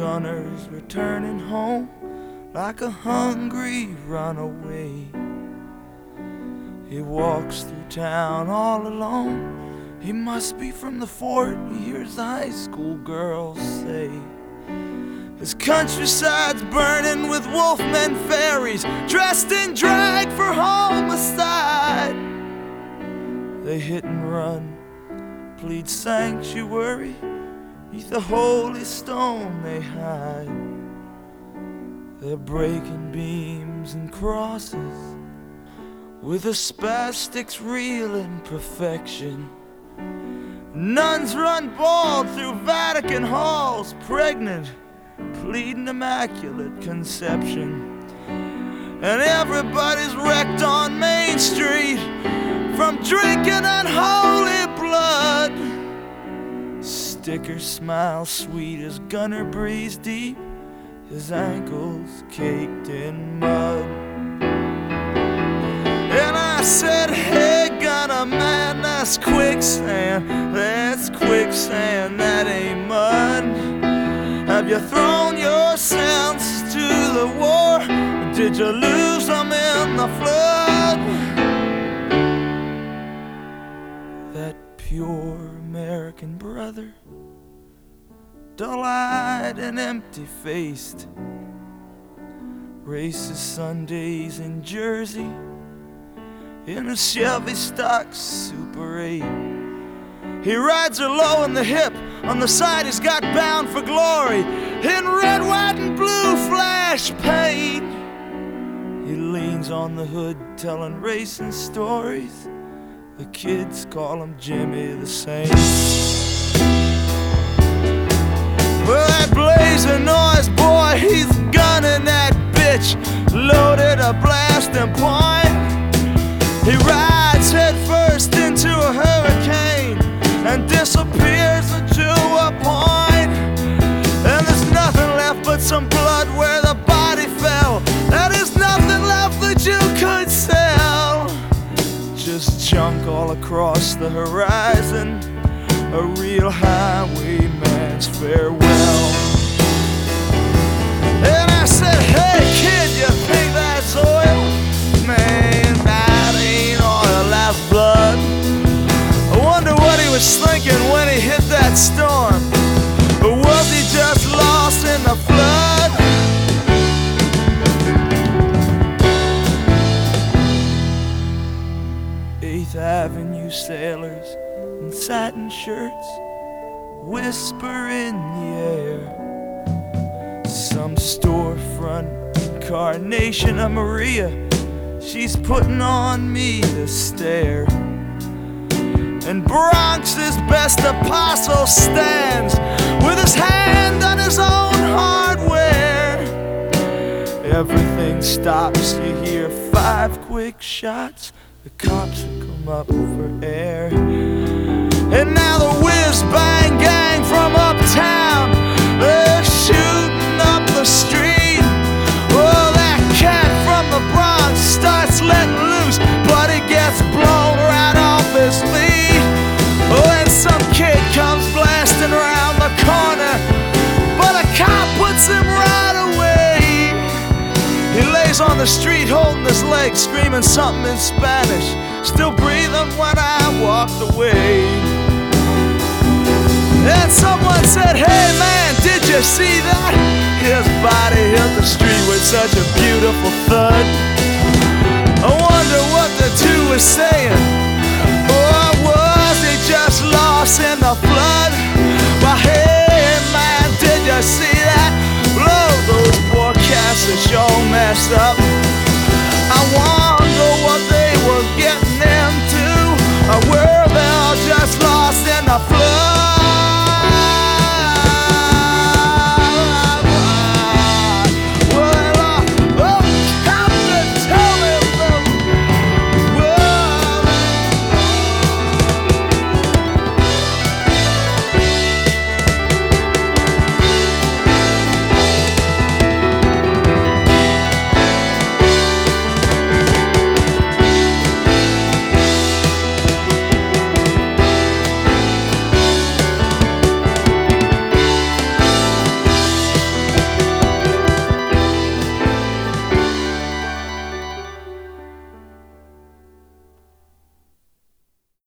Gunner's returning home like a hungry runaway. He walks through town all alone. He must be from the fort, he hears the high school girls say. His countryside's burning with wolfmen fairies dressed in drag for homicide. They hit and run, plead sanctuary, neath the holy stone they hide. They're breaking beams and crosses with the spastics reeling perfection. Nuns run bald through Vatican halls, pregnant, pleading immaculate conception. And everybody's wrecked on Main Street from drinking unholy blood. Sticker smiles sweet as Gunner breathes deep, his ankles caked in mud. And I said, hey Gunner man, that's quicksand, that ain't mud. Have you thrown your sons to the war, or did you lose them in the flood? That pure American brother, dull-eyed and empty-faced, races Sundays in Jersey in a Chevy stock Super 8. He rides her low in the hip, on the side he's got Bound for Glory in red, white, and blue flash paint. He leans on the hood telling racing stories. The kids call him Jimmy the Saint. Well, that blazing noise boy, he's gunning that bitch, loaded a blasting point. He rides head first into a hurricane and disappears into a point. And there's nothing left but some blood where the body fell. There is nothing left that you could sell. Just junk all across the horizon, a real highwayman's farewell. And I said, hey kid, you think that's oil? Man, that ain't oil, that's blood. I wonder what he was thinking when he hit that storm. Or was he just lost in the flood? 8th Avenue sailors in satin shirts whisper in the air. Some storefront incarnation of Maria, she's putting on me to stare. And Bronx's best apostle stands with his hand on his own hardware. Everything stops, you hear 5 quick shots, the cops will come up for air. And now the whiz-bang gang from uptown, they're shooting up the street. Oh, that cat from the Bronx starts letting loose, but he gets blown right off his feet. Oh, and some kid comes blasting around the corner, but a cop puts him right away. He lays on the street holding his leg, screaming something in Spanish, still breathing when I walked away. And someone said, hey man, did you see that? His body hit the street with such a beautiful thud. I wonder what the two were saying. Or was he just lost in the flood? But hey man, did you see that? Blow, those poor cats are sure messed up. I wonder what they were getting into. Or were they all just lost in the flood?